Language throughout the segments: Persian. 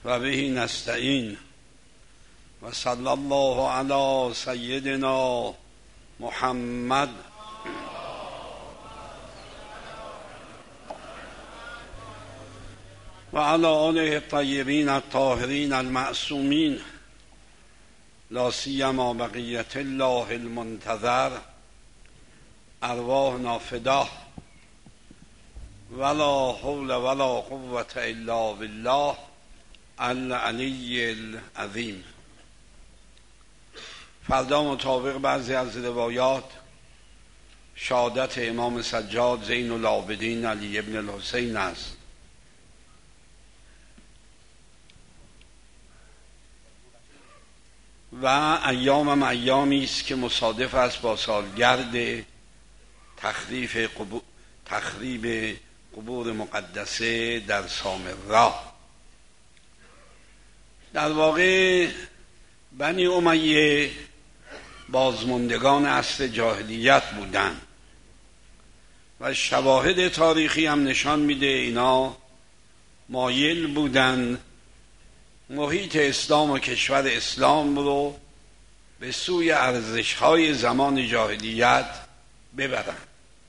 و به نستعین و صلی الله علی سیدنا محمد و علی آله الطیبین الطاهرین المعصومین لا سیما بقیة الله المنتظر ارواحنا فداه ولا حول ولا قوة الا بالله العلی العظیم. فردا مطابق بعضی از روایات شهادت امام سجاد زین العابدین علی ابن الحسین است و ایامم ایامی است که مصادف است با سالگرد تخریب قبور مقدسه در سامرا. در واقع بنی امیه بازماندگان عصر جاهلیت بودند و شواهد تاریخی هم نشان میده اینا مایل بودند محیط اسلام و کشور اسلام رو به سوی ارزش‌های زمان جاهلیت ببرند.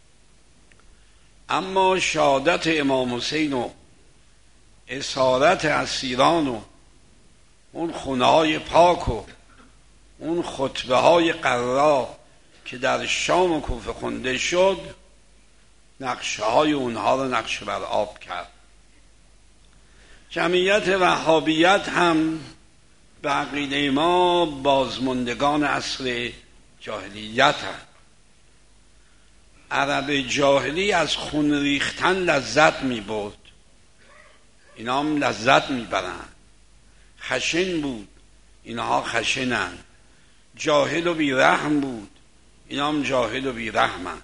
اما شهادت امام حسین و اسارت اسیران و اون خونه‌های پاک و اون خطبه‌های قرا که در شام و کوفه خونده شد نقشه‌های اونها رو نقش بر آب کرد. جمعیت وهابیت هم به عقیده ما بازماندگان عصر جاهلیت هم. عرب جاهلی از خون ریختن لذت می برد، اینا هم لذت می برند. خشن بود، اینها خشنند. جاهل و بیرحم بود، اینا هم جاهل و بیرحمند.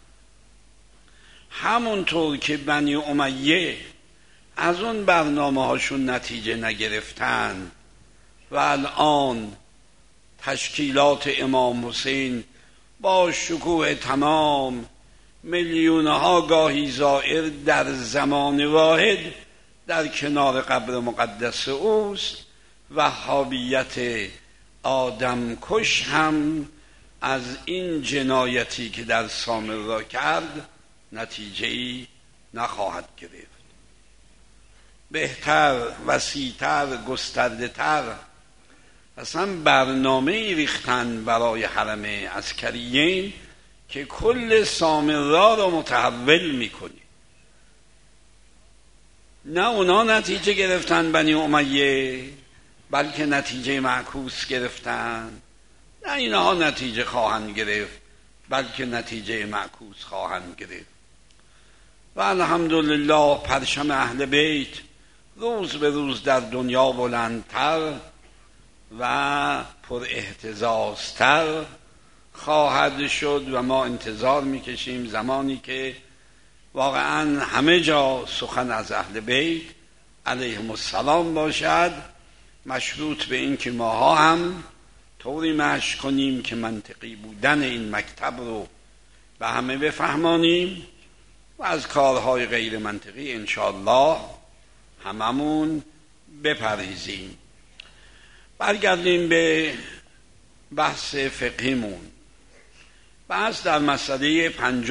همونطور که بنی امیه از اون برنامه هاشون نتیجه نگرفتن و الان تشکیلات امام حسین با شکوه تمام میلیونها گاهی زائر در زمان واحد در کنار قبر مقدس اوست، وهابیت آدمکش هم از این جنایتی که در سامرا کرد نتیجه‌ای نخواهد گرفت. بهتر، وسیع‌تر، گسترده‌تر اصلا برنامه‌ای ریختن برای حرم عسکریین که کل سامرا رو متحول میکنی. نه اونا نتیجه گرفتن بنی امیه، بلکه نتیجه معکوس گرفتن. نه اینها نتیجه خواهند گرفت، بلکه نتیجه معکوس خواهند گرفت. و الحمدلله پرچم اهل بیت روز به روز در دنیا بلندتر و پر اهتزازتر خواهد شد و ما انتظار میکشیم زمانی که واقعا همه جا سخن از اهل بیت علیهم السلام باشد، مشروط به این که ماها هم طوری مشق کنیم که منطقی بودن این مکتب رو به همه بفهمانیم و از کارهای غیر منطقی انشاءالله هممون بپرهیزیم. برگردیم به بحث فقهیمون. بحث در مسئله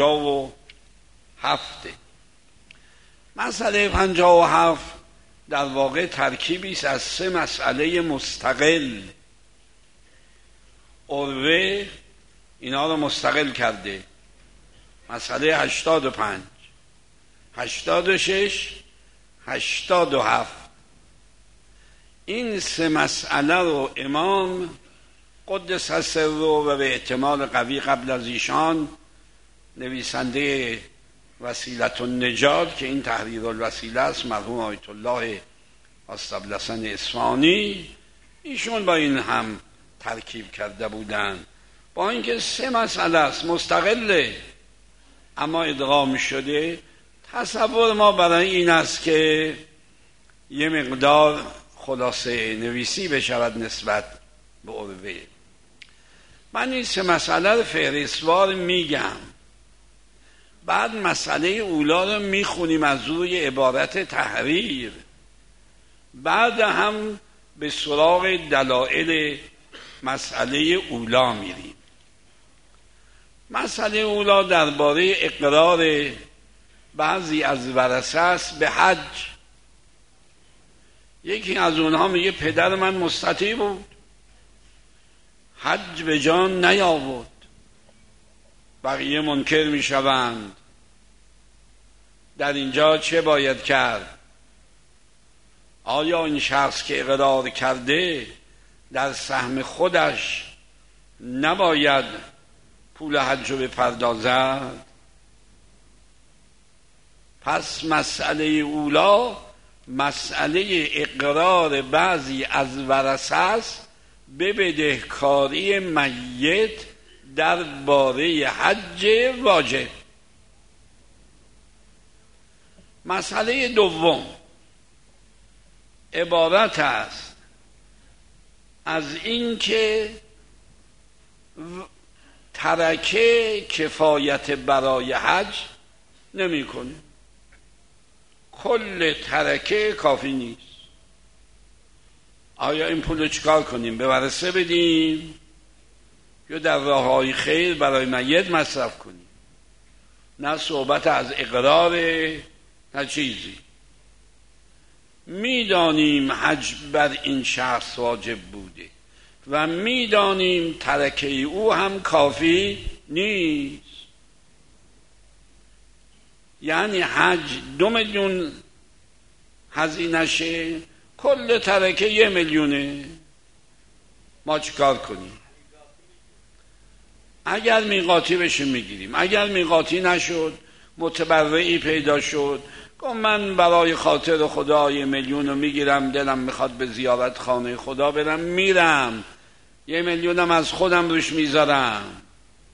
57. مسئله 57 در واقع ترکیبی است از 3 مسئله مستقل. عروه اینا رو مستقل کرده. مسئله 85، 86، 87. این 3 مسئله رو امام قدس سره و به احتمال قوی قبل از ایشان نویسنده وسیلة النجات که این تحریر الوسیله است، مرحوم آیت الله آستبلسن اصفهانی، ایشون با این هم ترکیب کرده بودند. با اینکه 3 مسئله است مستقله اما ادغام شده. تصور ما برای این است که یه مقدار خلاصه نویسی بشود نسبت به عروه. من این 3 مسئله رو فهرستوار میگم، بعد مسئله اولا رو میخونیم از روی عبارت تحریر، بعد هم به سراغ دلایل مسئله اولا میریم. مسئله اولا درباره اقرار بعضی از ورثه است به حج. یکی از اونها میگه پدر من مستطیع بود، حج به جان نیاورد. بقیه منکر میشوند. در اینجا چه باید کرد؟ آیا این شخص که اقرار کرده در سهم خودش نباید پول حج رو بپردازد؟ پس مسئله اولا مسئله اقرار بعضی از ورثه است به بدهکاری میت درباره حج واجب. مسئله دوم عبارت است از این که ترکه کفایت برای حج نمی‌کنه. کل ترکه کافی نیست. آیا این پول رو چیکار کنیم؟ به ورثه بدیم یا در راه‌های خیر برای میت مصرف کنیم؟ نه صحبت از اقرار، نه چیزی. میدانیم حج بر این شخص واجب بوده و میدانیم ترکه او هم کافی نیست. یعنی حج 2 میلیون هزینه‌شه، کل ترکه 1 میلیونه. ما چیکار کنیم؟ اگر میقاتی بشه میگیریم، اگر میقاتی نشد متبرعی پیدا شد گفت من برای خاطر خدا 1 میلیون رو میگیرم، دلم میخواد به زیارت خانه خدا برم، میرم، 1 میلیونم از خودم روش میذارم.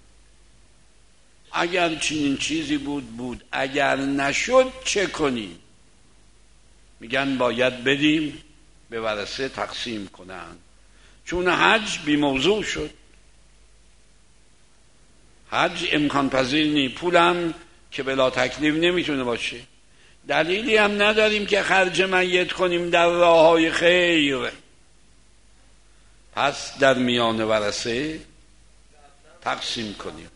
اگر چنین چیزی بود، اگر نشد چه کنیم؟ میگن باید بدیم به ورثه تقسیم کنن، چون حج بی موضوع شد. حج امکان پذیر نی، پولم که بلا تکلیف نمیتونه باشه. دلیلی هم نداریم که خرج میت کنیم در راه‌های خیر. پس در میان ورثه تقسیم کنیم.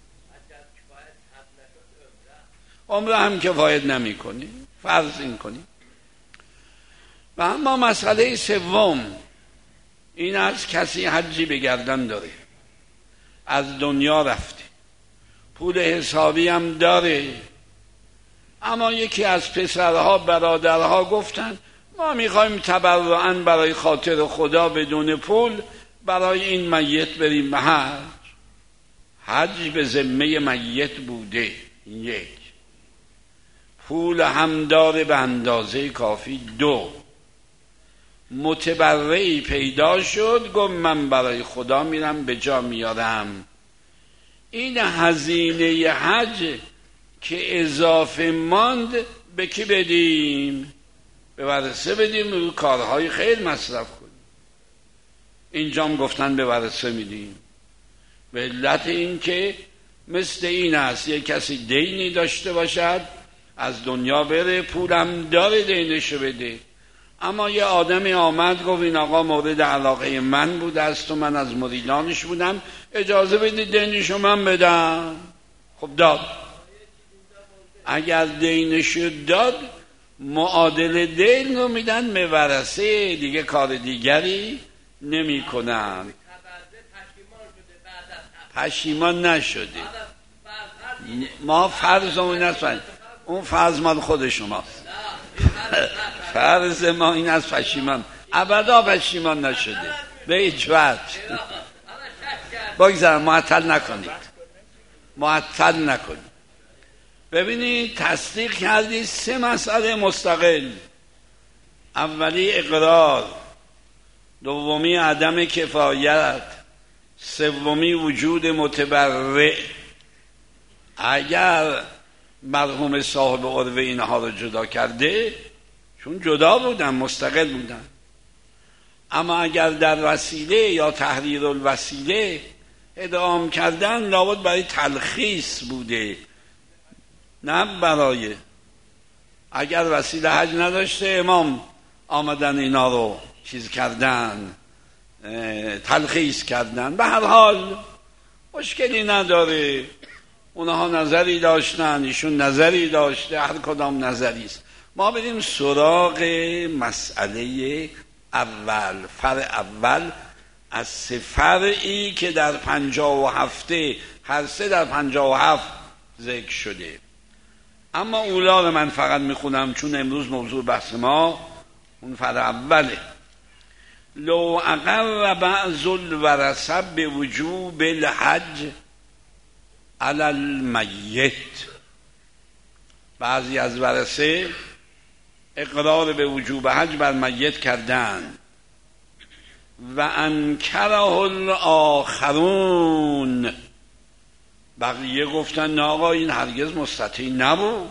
عمره هم کفایت نمی کنیم، فرض این کنیم. و اما مسئله سوم این است کسی حجی به گردن داره، از دنیا رفته، پول حسابی هم داره، اما یکی از پسرها برادرها گفتن ما میخوایم تبرعاً برای خاطر خدا بدون پول برای این میت بریم به حج. حج به ذمه میت بوده، یک، پول هم داره به اندازه کافی. 2، متبرعی پیدا شد گفت من برای خدا میرم به جا میارم. این هزینه حج که اضافه ماند به کی بدیم؟ به ورثه بدیم، رو کارهای خیر مصرف کنیم. اینجام گفتن به ورثه میدیم به علت این که مثل این است یک کسی دینی داشته باشد، از دنیا بره، پولم داره دینشو بده، اما یه آدمی آمد گفت این آقا مورد علاقه من بود است و من از مریدانش بودم، اجازه بدید دینشو من بدم. خب داد. اگر دینشو داد معادل دین رو میدن به ورثه، دیگه کار دیگری نمی کنن. پشیمان نشده. ما فرض اون است، اون فرض مال خود شماست. فرض ما این از پشیمان، ابدا پشیمان نشده به هیچ وجه. بگذارم، معطل نکنید. ببینید تصدیق کردید 3 مسئله مستقل. اولی اقرار، دومی عدم کفایت، سومی وجود متبرع. اگر مرحوم صاحب عروه اینها رو جدا کرده، چون جدا بودن، مستقل بودن، اما اگر در وسیله یا تحریر الوسیله ادغام کردن، لابد برای تلخیص بوده، نه برای. اگر وسیله حج نداشته امام آمدن اینا رو چیز کردن، تلخیص کردن. به هر حال مشکلی نداره، اونها نظری داشتن، ایشون نظری داشته، هر کدام نظری است. ما بریم سراغ مسئله اول، فرع اول از 3 فرعی که در 57 هر 3 در 57 ذکر شده. اما اولا رو من فقط میخونم چون امروز موضوع بحث ما اون فرع اوله. لو اقر بعض الورثه به وجوب الحج علی المیت، بعضی از ورثه اقرار به وجوب حج بر میت کردند و انکره الاخرون، بقیه گفتن نه آقا این هرگز مستطیع نبود.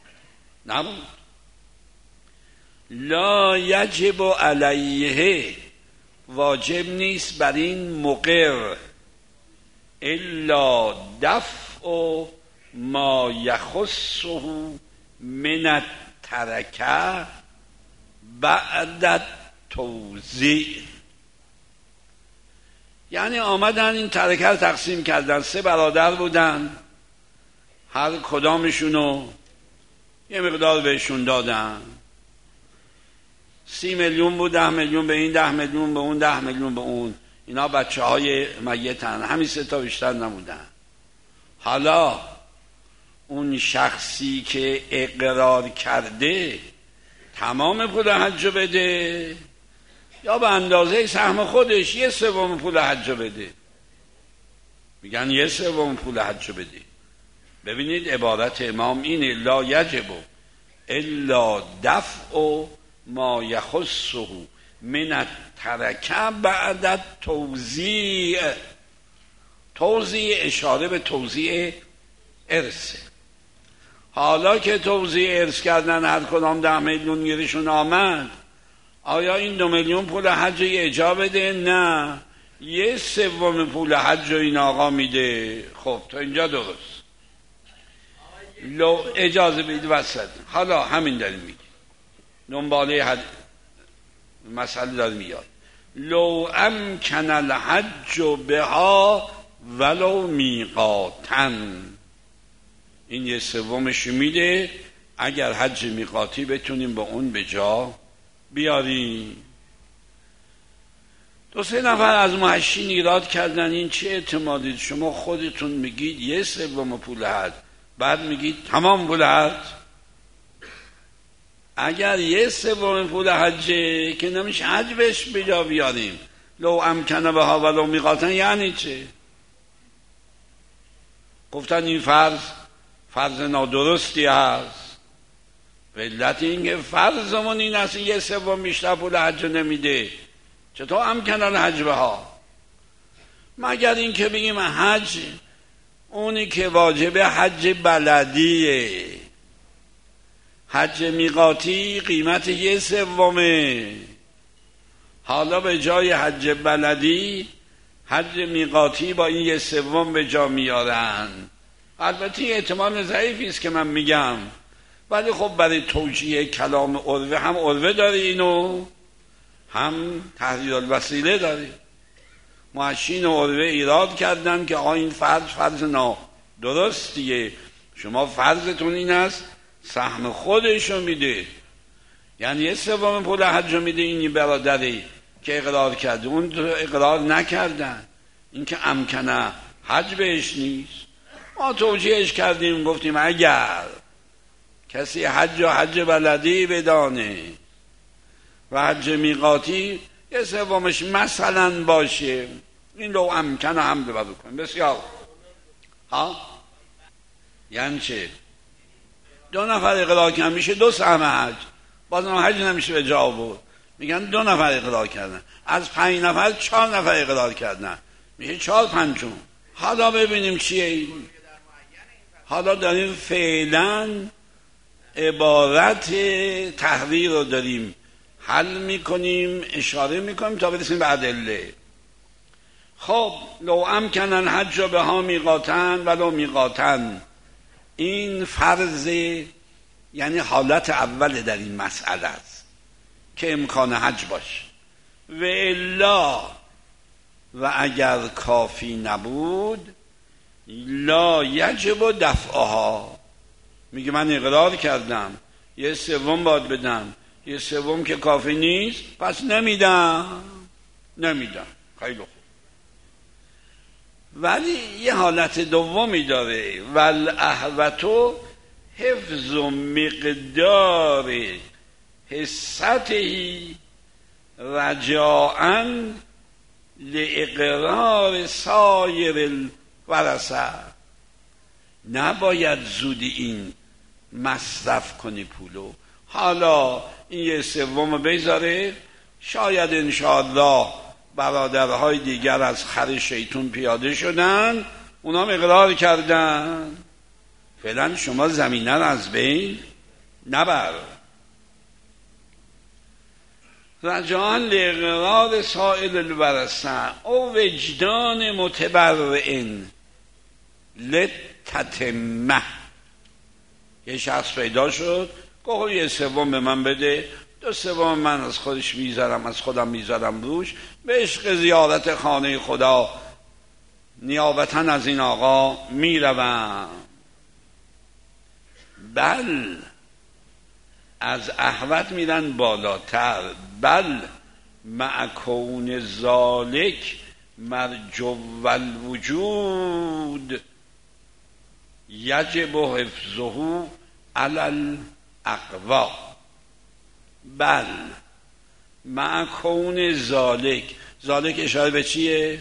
لا یجب علیه، واجب نیست بر این مقر، الا دفع ما یخصه من الترکه بعد التوزیع. یعنی آمدن این ترکه رو تقسیم کردن، 3 برادر بودن، هر کدامشونو یه مقدار بهشون دادن. 30 میلیون بود، 10 میلیون به این، 10 میلیون به اون، 10 میلیون به اون. اینا بچه های میتن، همین 3 تا بیشتر نبودن. حالا اون شخصی که اقرار کرده تمام پول حج بده یا به اندازه سهم خودش 1/3 پول حج بده؟ میگن 1/3 پول حج بده. ببینید عبارت امام اینه، لا یجب الا دفع ما یخصه من الترکه بعد التوزیع. توزیع اشاره به توزیع ارثه. حالا که توزیع ارث کردن هر کدام 10 میلیون گیرشون آمد، آیا این 2 میلیون پول حج اجا بده؟ نه، 1/3 پول حج این آقا میده. خب تا اینجا درست. لو اجازه بید وسط. حالا همین داریم میگه، دنباله مسئله داره میاد. لو امکن الحج بها ولو میقاتن، این 1/3 میده اگر حج میقاتی بتونیم با اون به جا بیاریم. 2-3 نفر از محشین ایراد کردن این چه اعتمادید، شما خودتون میگید 1/3 پول حج، بعد میگید تمام پول حج. اگر 1/3 پول حجه که نمیشه حج بهش به جا بیاریم. لو امکنه بها ولو میقاتن یعنی چه؟ گفتن این فرض نادرستی هست. به علت اینکه فرضمون این است 1/3 بیشتر پول حج نمیده، چطور امکنه الحج بها؟ مگر این که بگیم حج اونی که واجب حج بلدیه، حج میقاتی قیمت 1/3. حالا به جای حج بلدی حج میقاتی با این 1/3 به جا میارن. البته احتمال ضعیفی است که من میگم، ولی خب برای توجیه کلام عروه، هم عروه داره اینو، هم تحریر الوسیله داره. محشین و عروه ایراد کردن که این فرض نادرستیه، شما فرضتون این است سهم خودشو میده، یعنی 1/3 پول حج میده این برادری که اقرار کرده، اون اقرار نکردن، این که امکنه حج بهش نیست. ما توجیهش کردیم، گفتیم اگر کسی حج و حج بلدی بدانه و حج میقاتی 1/3 مثلا باشه، این لو امکنه هم بر کنیم. بسیار ها، یعنی چه؟ 2 نفر اقرار کردن میشه 2 سهم حج، بازم حج نمیشه به جا بود. میگن 2 نفر اقرار کردن، از 5 نفر 4 نفر اقرار کردن، میشه 4/5. حالا ببینیم چیه. حالا داریم فعلا عبارت تحریر رو داریم حل میکنیم، اشاره میکنیم تا برسیم به ادله. خب لو امکن الحج بها میقاتن ولو میقاتن، این فرض یعنی حالت اول در این مسئله است که امکان حج باشه. و الا و اگر کافی نبود لا یجب دفعها. میگه من اقرار کردم 1/3 باید بدم، 1/3 که کافی نیست پس نمیدم. خیلی خوب. ولی یه حالت دومی داره، والاحوط حفظ مقدار حصته رجاءً لاقرار سایر الورثه. نباید زودی این مصرف کنی پولو، حالا این 1/3 بذاره، شاید انشاءالله برادرهای دیگر از خر شیطون پیاده شدن، اونا اقرار کردن، فعلا شما زمینه رو از بین نبر. رجاءً لاقرار سائر الورثه او وجدان متبرئ لتتمه. یه شخص پیدا شد گفت 1/3 به من بده، 2/3 من از خودش میذارم، از خودم میذارم روش، به عشق زیارت خانه خدا نیابتاً از این آقا میروم. بل از احوط میرن بالاتر، بل مع کون ذالک مرجو الوجود یجب حفظه علی الاقوا. بل مع کون ذالک اشاره به چیه؟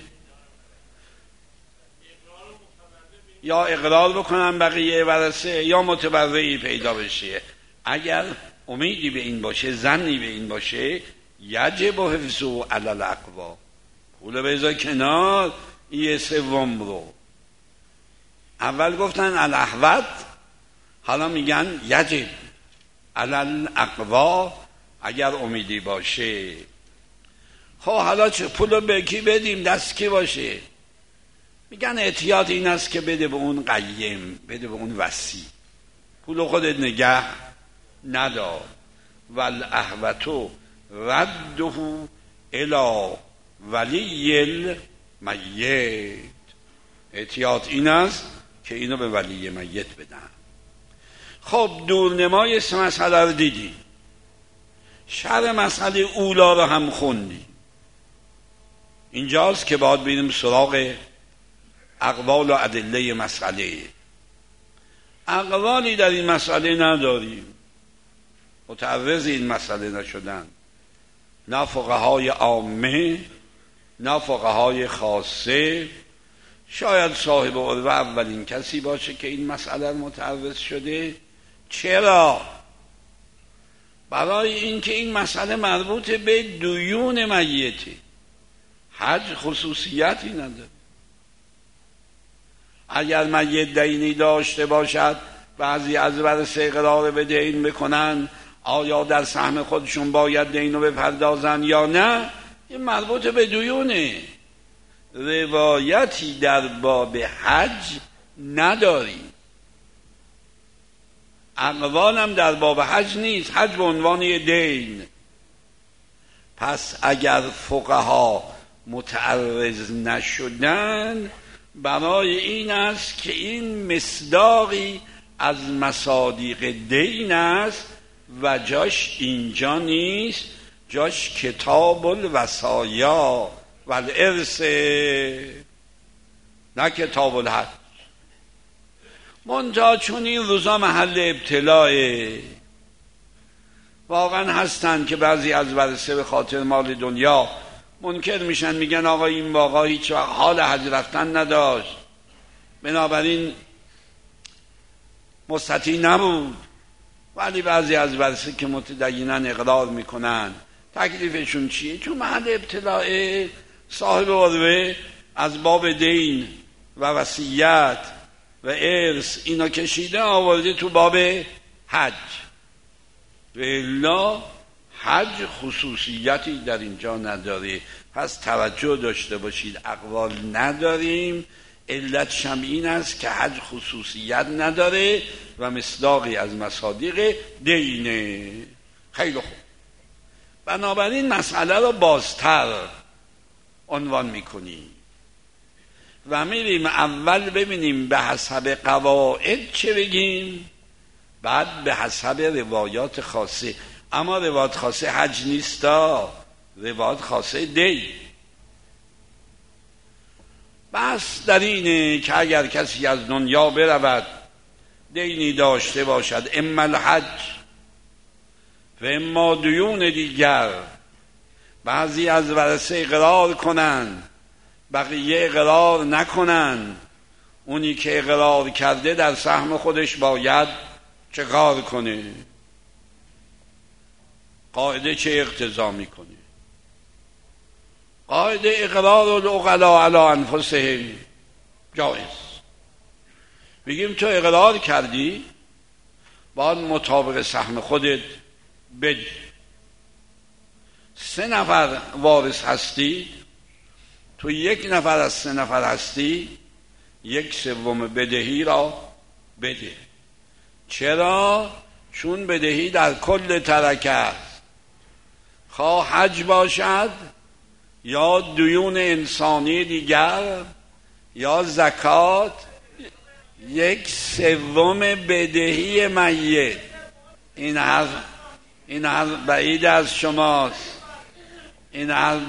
یا اقرار بکنن بقیه ورثه یا متبرئی پیدا بشه. اگر امیدی به این باشه، ظنی به این باشه، یجب حفظه علی الاقوا. پول بذار کنار، 1/3 رو. اول گفتن الاحوط، حالا میگن یجب علی الاقوا اگر امیدی باشه. خب حالا چه پولو به کی بدیم؟ دست کی باشه؟ میگن احتیاط این است که بده به اون قیم، بده به اون وصی، پولو خودت نگه ندار. والاحوط رده الی ولی المیت. احتیاط این است که اینو به ولی میت بدن. خب دورنمای مسئله رو دیدیم، شرح مسئله اولا رو هم خوندیم. اینجاست که باید بریم سراغ اقوال و ادله مسئله. اقوالی در این مسئله نداریم، متعرض این مسئله نشدن، نه فقهای عامه نه فقهای خاصه. شاید صاحب عروه اولین کسی باشه که این مسئله متعرض شده. چرا؟ برای اینکه این مسئله مربوط به دیون میته، حج خصوصیتی نداره. اگر میت دینی داشته باشد، بعضی از ورثه اقرار به دین بکنن، آیا در سهم خودشون باید دینو بپردازن یا نه؟ این مربوط به دیونه. روایتی در باب حج نداریم، اقوالم در باب حج نیست، حج به عنوان دین. پس اگر فقها متعرض نشدن، برای این است که این مصداقی از مصادیق دین است و جاش اینجا نیست، جاش کتاب الوصایا و الارث، نه کتاب الحج. منتها چون این روزا محل ابتلاه، واقعا هستن که بعضی از ورثه به خاطر مال دنیا منکر میشن، میگن آقا این آقا هیچ وقت حال حج رفتن نداشت، بنابراین مستطیع نبود. ولی بعضی از ورثه که متدینن اقرار میکنن. تکلیفشون چیه؟ چون محل ابتلاء، صاحب عروه از باب دین و وصیت و ارث اینا کشیده آورده تو باب حج. و الا حج خصوصیتی در اینجا نداره. پس توجه داشته باشید، اقوال نداریم، علت این است که حج خصوصیت نداره و مصداقی از مصادیق دینه. خیلی خوب. بنابراین مسئله رو بازتر عنوان میکنیم و میریم اول ببینیم به حسب قواعد چه بگیم، بعد به حسب روایات خاصه. اما روایات خاصه حج نیستا، روایات خاصه دی. بس در اینه که اگر کسی از دنیا برود دینی داشته باشد، اما الحج و اما دیون دیگر، بعضی از ورثه اقرار کنند بقیه اقرار نکنند، اونی که اقرار کرده در سهم خودش باید چه کار کنه؟ قاعده چه اقتضا میکنه؟ قاعده اقرار العقلاء علی انفسهم جایز. میگیم تو اقرار کردی باید مطابق سهم خودت بدی. 3 نفر وارث هستی، تو 1 نفر از 3 نفر هستی، 1/3 بدهی را بده. چرا؟ چون بدهی در کل ترکه است، خواه حج باشد یا دیون انسانی دیگر یا زکات، 1/3 بدهی میت. این حرف بعید از شماست، این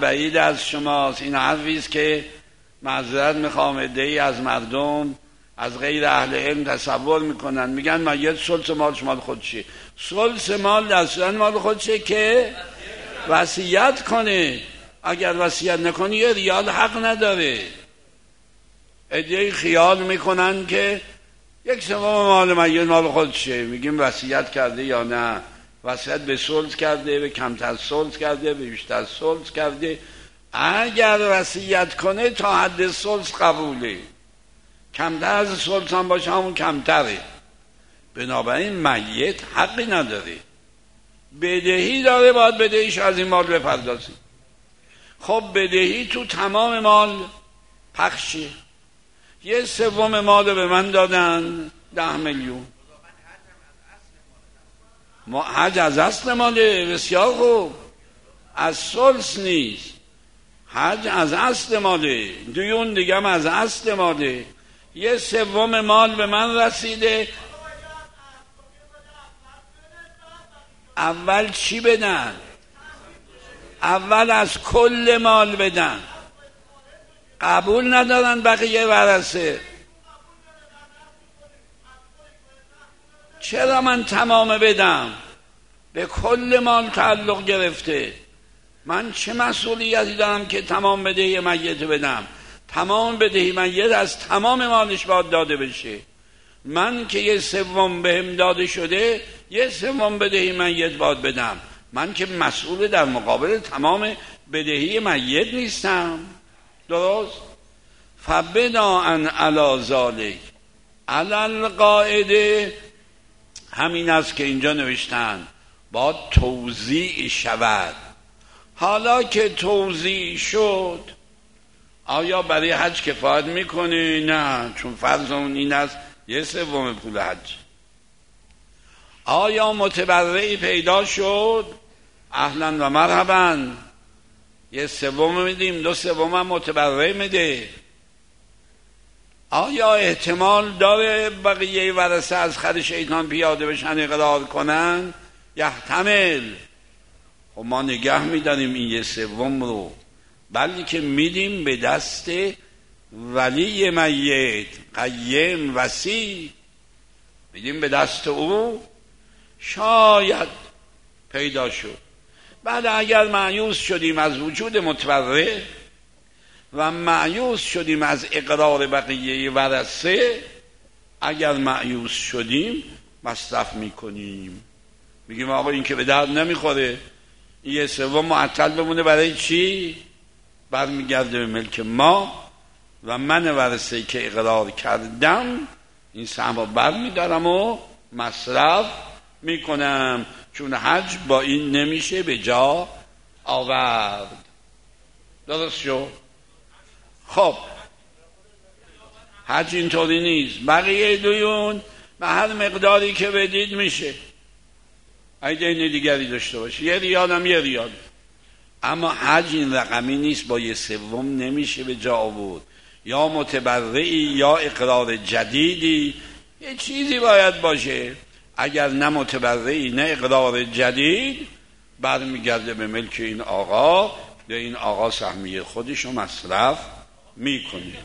حرفی است که معذرت میخوام عده‌ای از مردم از غیر اهل علم تصور میکنن، میگن میت ثلث مالش مال خودشه. ثلث مال اصلا مال خودشه که وصیت کنه، اگر وصیت نکنی 1 ریال حق نداره. عده‌ای خیال میکنن که 1/3 مال میت مال خودشه، میگیم وصیت کرده یا نه؟ وصیت به ثلث کرده، به کمتر ثلث کرده، به بیشتر ثلث کرده. اگر وصیت کنه تا حد ثلث قبوله، کمتر از ثلث هم باشه همون کمتره. بنابراین میت حقی نداره، بدهی داره، باید بدهیش از این مال بپردازی. خب بدهی تو تمام مال پخشه. 1/3 مال به من دادن 10 میلیون. حج از اصل ماله، بسیار خوب، از ثلث نیست. حج از اصل ماله، دیون دیگه هم از اصل ماله. 1/3 مال به من رسیده. اول چی بدن؟ اول از کل مال بدن. قبول ندارن بقیه ورثه. چرا من تمام بدم؟ به کل مال تعلق گرفته. من چه مسئولیتی دارم که تمام بدهی میت بدم؟ تمام بدهی میت از تمام مالش باید داده بشه. من که 1/3 بهم داده شده، 1/3 بدهی میت باید بدم. من که مسئول در مقابل تمام بدهی میت نیستم. درست؟ فبناء علی ذلک علی القاعده، همین است که اینجا نوشتن باید توزیع شود. حالا که توزیع شد، آیا برای حج کفایت میکنه؟ نه، چون فرض اون این است 1/3 پول حج. آیا متبرعی پیدا شد؟ اهلا و مرحبا، 1/3 میدیم، 2/3 هم متبرع میده. آیا احتمال داره بقیه ورثه از خر شیطان پیاده بشن اقرار کنن؟ یحتمل. خب ما نگه میداریم این 1/3 رو، بلکه میدیم به دست ولی میت، قیم وصی، میدیم به دست او. شاید پیدا شد. بعد اگر مایوس شدیم از وجود متبرع و مایوس شدیم از اقرار بقیه ورثه، اگر مایوس شدیم مصرف میکنیم، میگیم آقا این که به درد نمیخوره، این 1/3 معطل بمونه. برای چی؟ برمیگرده به ملک ما و من ورثه‌ای که اقرار کردم این سهم رو برمیدارم و مصرف میکنم، چون حج با این نمیشه به جا آورد. درست شد؟ خب حج اینطوری نیست. بقیه دیون به هر مقداری که بدید میشه. اگه دین دیگری داشته باشه 1 ریال هم 1 ریال. اما حج این رقمی نیست، با 1/3 نمیشه به جا آورد. یا متبرعی یا اقرار جدیدی، یه چیزی باید باشه. اگر نه متبرعی نه اقرار جدید، برمیگرده به ملک این آقا، به این آقا سهمیه خودشو مصرف میکنه.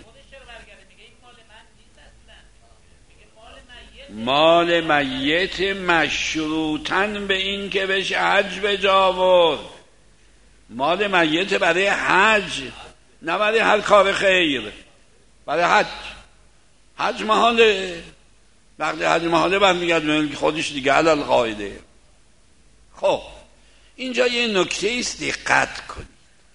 مال میت مشروطن به این که بشه حج به جا آورد. مال میت برای حج، نه برای هر کار خیر، برای حج. حج محاله، وقتی حج محاله برمیگرد به ملک خودش دیگه علل قاعده. خب اینجا یه نکته است دقت کنید.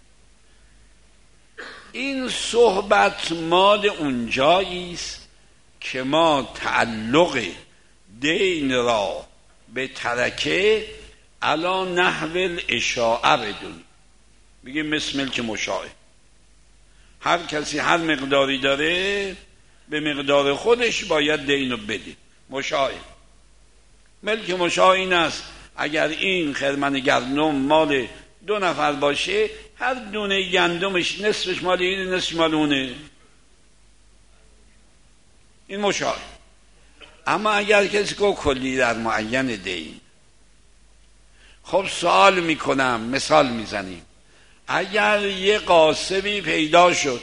این صحبت مال اونجایی است که ما تعلق دین را به ترکه علی نحو الاشاعه بدونیم. بگیم مثل ملک مشاع، هر کسی هر مقداری داره به مقدار خودش باید دینو بده. مشاع، ملک مشاع این است اگر این خرمن گندم مال 2 نفر باشه، هر دونه گندمش نصفش مال این، نصفش مال اونه. این مشاع. اما اگر کسی که کلی در معین دین، خب سوال میکنم، مثال میزنیم، اگر یه غاصبی پیدا شد،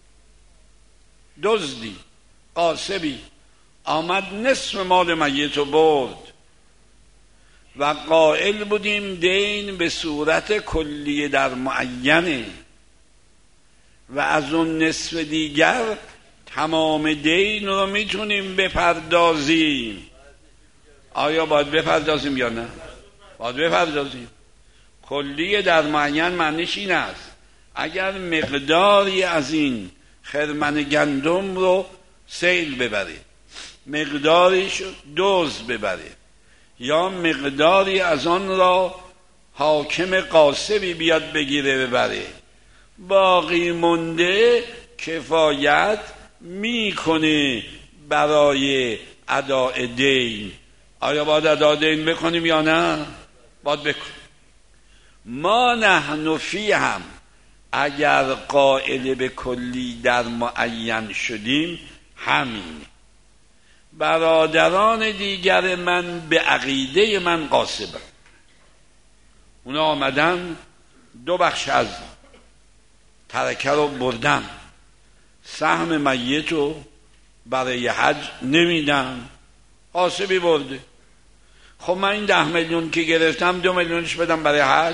دزدی غاصبی آمد نصف مال میت رو برد و قائل بودیم دین به صورت کلی در معینه و از اون نصف دیگر تمام دین رو میتونیم بپردازیم، آیا باید بپردازیم یا نه؟ باید بپردازیم. کلی در معین معنیش این است اگر مقداری از این خرمن گندم رو سیل ببره، مقداریش دزد ببره، یا مقداری از آن را حاکم غاصبی بیاد بگیره ببره، باقی مونده کفایت میکنه برای اداء دین. آیا باید اداء دین بکنیم یا نه؟ باید بکنیم. ما نحن فی هم اگر قائل به کلی در معین شدیم همین. برادران دیگر من به عقیده من غاصبن، اونا آمدن 2 بخش از ترکه رو بردن، سهم میت رو برای حج نمیدن، غاصبی برده. خب من این 10 میلیون که گرفتم 2 میلیونش بدم برای حج،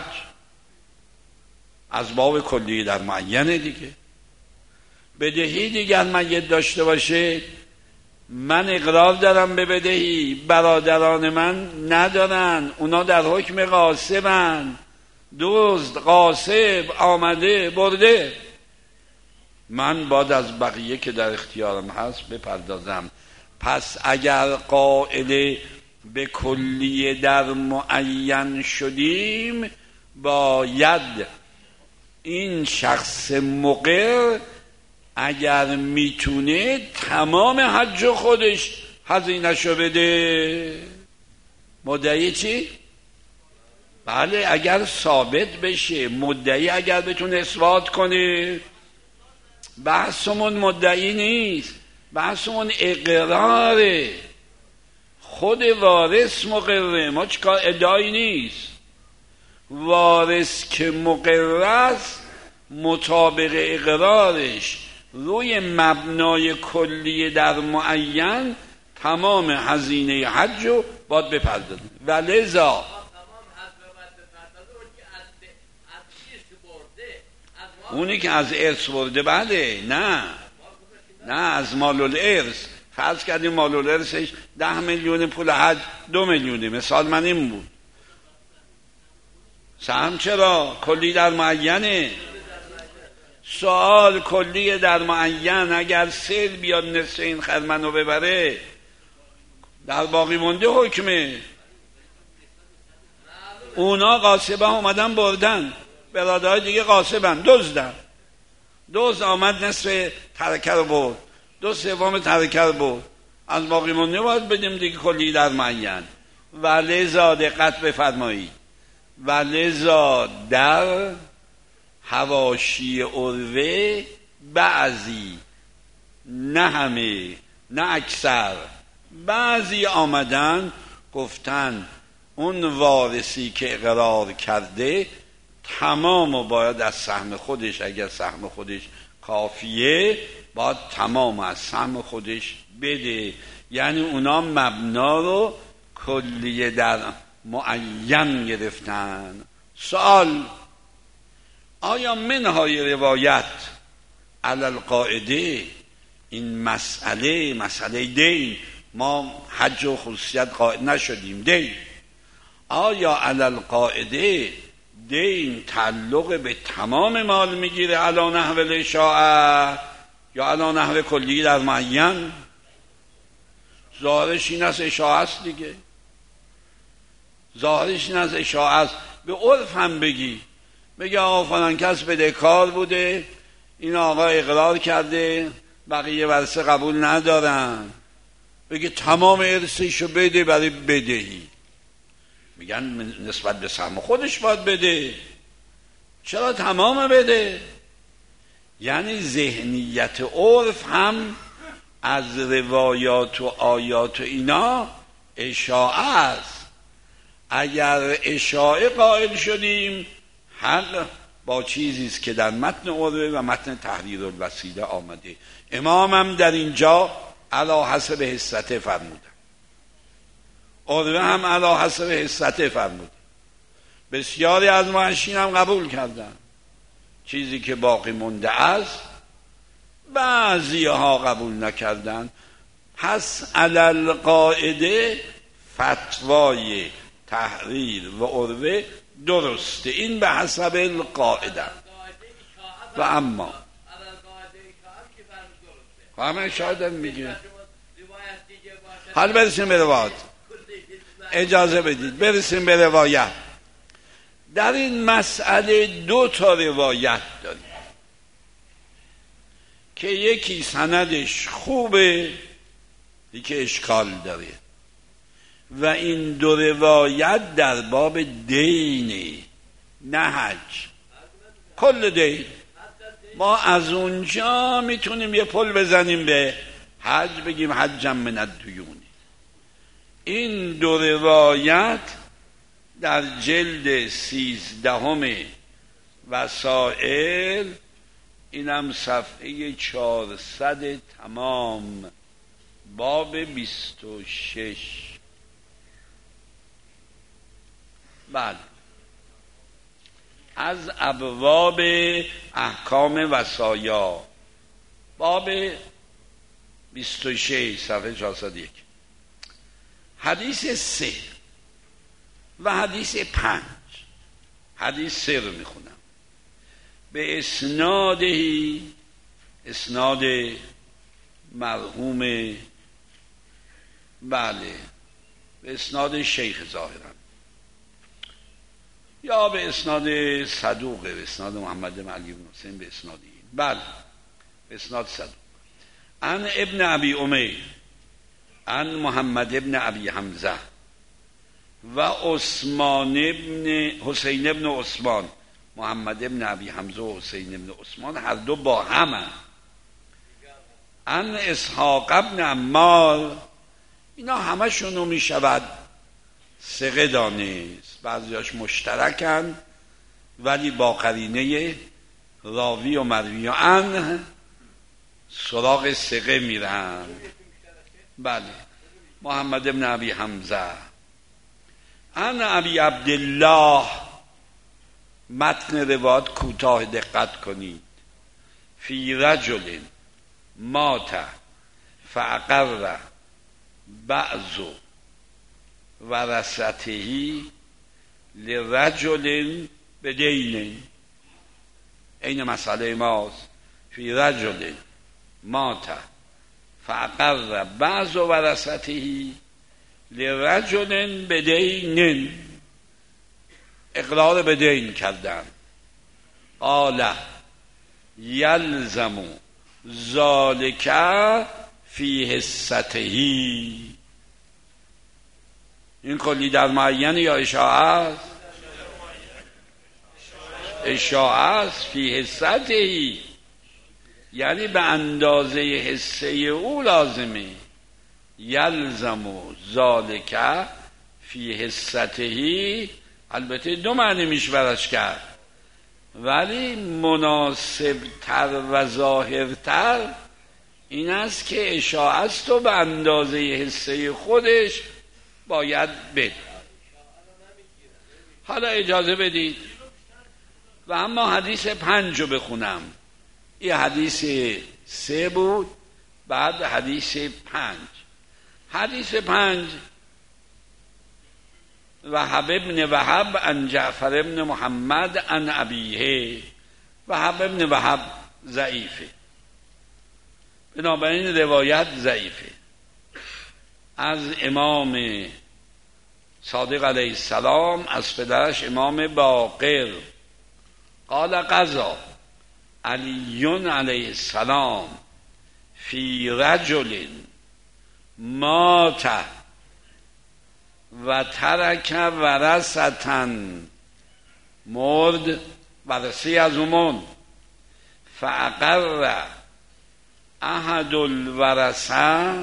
از باب کلی در معینه دیگه. بدهی دیگر میت داشته باشه، من اقرار دارم به بدهی، برادران من ندارن، اونا در حکم غاصبن، دزد غاصب آمده برده، من باید از بقیه که در اختیارم هست بپردازم. پس اگر قائل به کلی در معین شدیم، باید این شخص مقر اگر میتونه تمام حج خودش هزینه‌شو بده. مدعی چی؟ بله اگر ثابت بشه، مدعی اگر بتونه اثبات کنه. بحثمون مدعی نیست، بحثمون اقراره. خود وارث مقره، ما چیکار، ادعایی نیست. وارث که مقر است مطابق اقرارش روی مبنای کلی در معین تمام هزینه حج رو باید بپردازه. و لذا اونی که از ارث برده، بله، نه از مال الارث. فرض کردیم مال الارثش 10 میلیون پول حج، 2 میلیونه، مثال من این بود. سهم چرا؟ کلی در معینه. سوال کلی در معین اگر سیل بیاد نصف این خرمن رو ببره، در باقی مونده حکمه. اونا غاصبه اومدن بردن، برادرهای دیگه غاصبن، دزدن. دزد آمد نصف ترکه رو برد، 2/3 ترکه رو برد، از باقی مونده باید بدیم دیگه کلی در معین. و لذا دقت بفرمایید، و لذا در حواشی عروه بعضی، نه همه نه اکثر، بعضی آمدن گفتن اون وارثی که اقرار کرده تمام و باید از سهم خودش، اگر سهم خودش کافیه باید تمام از سهم خودش بده. یعنی اونا مبنا رو کلیه در معین گرفتن. سوال: آیا منهای روایت علی القاعده این مسئله دین، ما حج و خصوصیت قائل نشدیم، دین، آیا علی القاعده دین تعلق به تمام مال میگیره علی نحو الاشاعه یا علی نحو کلی در معین؟ ظاهرش این از اشاعه است دیگه، ظاهرش این از اشاعه است. به عرف هم بگی آقا فلان کس بدهکار بوده، این آقا اقرار کرده، بقیه ورثه قبول ندارن، بگی تمام ارثشو بده برای بدهی. میگن نسبت به سهم خودش باید بده، چرا تمام بده؟ یعنی ذهنیت عرف هم از روایات و آیات و اینا اشاعه است. اگر اشاعه قائل شدیم، حق با چیزیست که در متن عروه و متن تحریر الوسیله آمده. امامم در اینجا علی حسب حصته فرمودن، عروه هم علی حسب حصته فرمود. بسیاری از محشین هم قبول کردن. چیزی که باقی مونده است بعضی ها قبول نکردن. پس علی القاعده فتوای تحریر و عروه درسته، این به حسب القاعده. و اما همه شاید میگه حال برسیم به روایت، اجازه بدید برسیم به روایت. در این مسئله 2 روایت داریم که یکی سندش خوبه، یکی اشکال داره. و این 2 روایت در باب دینه، نه حج. کل دین ما از اونجا میتونیم یه پل بزنیم به حج، بگیم حجم من الدیون. این 2 روایت در جلد 13 وسائل، اینم صفحه 400 تمام، باب 26. بله، از ابواب احکام وصایا، باب 26 صفحه 401. حدیث 3 و حدیث 5. حدیث 3 رو میخونم. به اسناد مرحوم، بله، به اسناد شیخ ظاهرا، یا به اسناد صدوقه، به اسناد محمد بن علی بن حسین، به اسناد این، بله، به اسناد صدوق. عن ابن ابی امیر عن محمد ابن ابی حمزه و عثمان ابن حسین ابن عثمان، محمد ابن ابی حمزه و حسین ابن عثمان هر دو با هم. عن اسحاق ابن عمار، اینا همشونو می شود ثقه دانست، بعضیاش مشترکن ولی با قرینه راوی و مروی عنه سراغ ثقه میرن. بله، محمد ابن ابی حمزه. عن ابی عبدالله، متن روایت کوتاه دقت کنید. فی رجل مات فاقر بعض ورثته لرجل بدین. این مسئله ماست. فی رجل مات فاقر بعض ورثته لرجل بدین، اقرار بدین کردن. قال یلزم ذالک فی حصته، این کلی در معین یا اشاعه است؟ اشاعه است فی حصته، یعنی به اندازه حصه او لازمه. یلزم ذالک فی حصته، البته دو معنی میشه برش کرد، ولی مناسب تر و ظاهرتر این است که اشاعه است و به اندازه حصه خودش باید بده. حالا اجازه بدید و اما حدیث 5 رو بخونم. این حدیث 3 بود، بعد حدیث 5. حدیث 5: وهب ابن وهب عن جعفر ابن محمد عن ابیه. وهب ابن وهب ضعیفه، بنابراین روایت ضعیفه. از امام صادق علیه السلام، از پدرش امام باقر، قال قضا علی علیه السلام فی رجل مات و ترک ورثتن، مرد ورثی از اومون، فاقر احد الورثه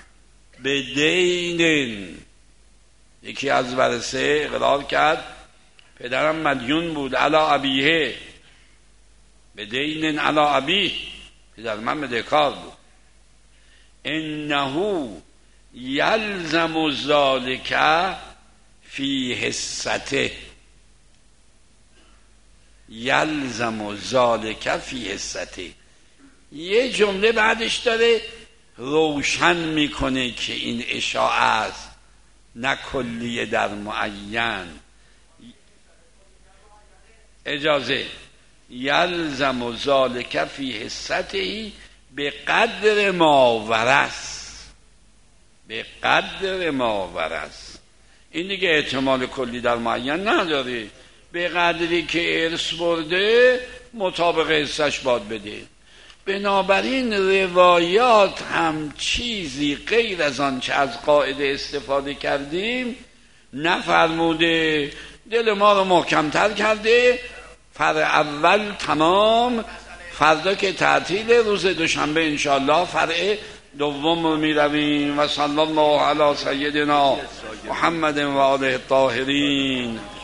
بدین، یکی از ورثه اقرار کرد پدرم مدیون بود علی ابیه، بدین علی ابیه، پدر من بدهکار بود. انه یلزم ذالک فی حصته، یلزم ذالک فی حصته. یه جمله بعدش داره روشن میکنه که این اشاعه است، نه کلیه در معین. اجازه یلزم ذالک فی حصته به قدر ما ورث، به قدر ما ورث. این دیگه احتمال کلی در معین نداره، به قدری که ارث برده مطابق حصش باید بده. بنابراین روایات هم چیزی غیر از آن چه از قاعده استفاده کردیم نفرموده، دل ما رو محکمتر کرده. فرع اول تمام، فردا که تعطیل، روز دوشنبه انشاءالله فرع دوم رو می رویم. و صلی الله علی سیدنا محمد و آله الطاهرین.